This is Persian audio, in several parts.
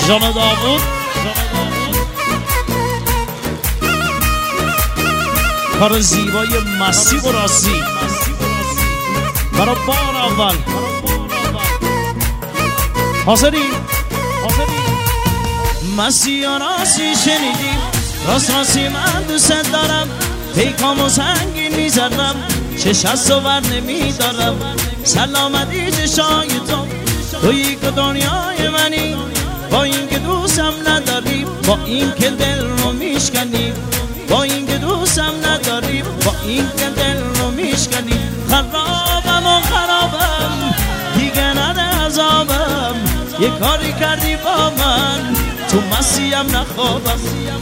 جان داوود کار زیبای مستی و راستی برای بار اول حاضری مستی و راستی شنیدیم راست راستی من دوست دارم پیکام و سنگین میزنم چش از تو بر نمیدارم سلامتی چشای تو تویی که دنیای منی با این که دوستم نداری با این که دل رو میشکنی با این که دوستم نداری با این که دل رو میشکنی خرابم دیگه نده عذابم یه کاری کردی با من تو مسیم نخوابم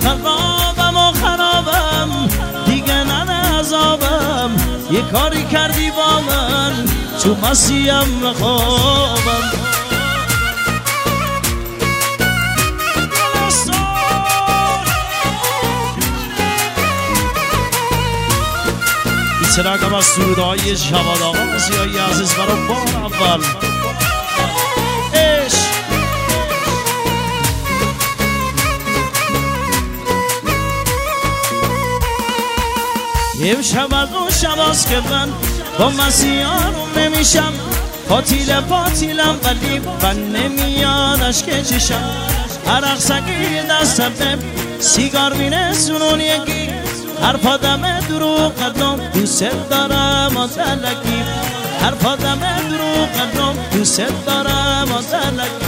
خرابم دیگه نده عذابم یه کاری کردی با من تو مسیم نخوابم سراغم از سرودهای جواد آقا سیاهی عزیز برای بار اول عشق یه شب از اون شباز که من با مسیحان نمیشم پاتیلم ولی من نمیادش که چشم عرق سگی دستم سیگار بینه سنون یکی هر پادم دروغ قدم دوست دارم از علکی هر پادم دروغ قدم دوست دارم از علکی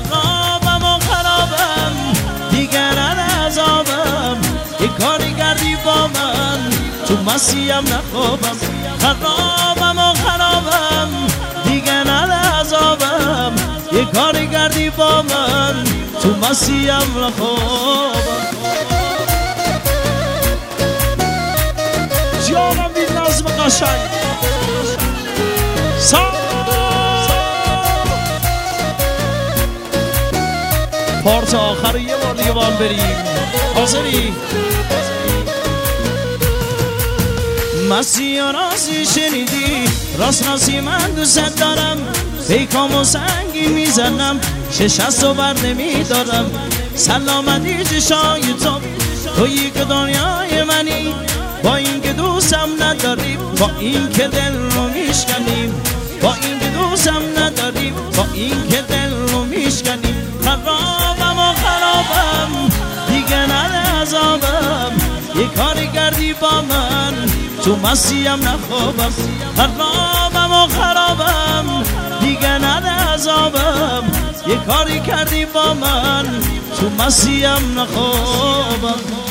خرابم دیگر عذابم یه کاری کردی با من تو مسیم نخوابم خرابم دیگر عذابم یه کاری کردی با من تو مسیم نخوابم جانم بی نظم قشنگ پارت آخر یه بار دیگه بال بریم حاضری مسیح راستی شنیدی راست راستی من دوست دارم پیکام و سنگی میزنم شش از تو بر نمیدارم سلامتی چشای تو تویی که دنیای منی با این که دوستم نداری با این که دل رو میشکنیم با این که دوستم نداری با این که دل رو میشکنیم خرابم دیگه نده عذابم یه کاری کردی با من تو مسیم نخوابم خرابم دیگه نده عذابم یه کاری کردی با من تو مسیم نخوابم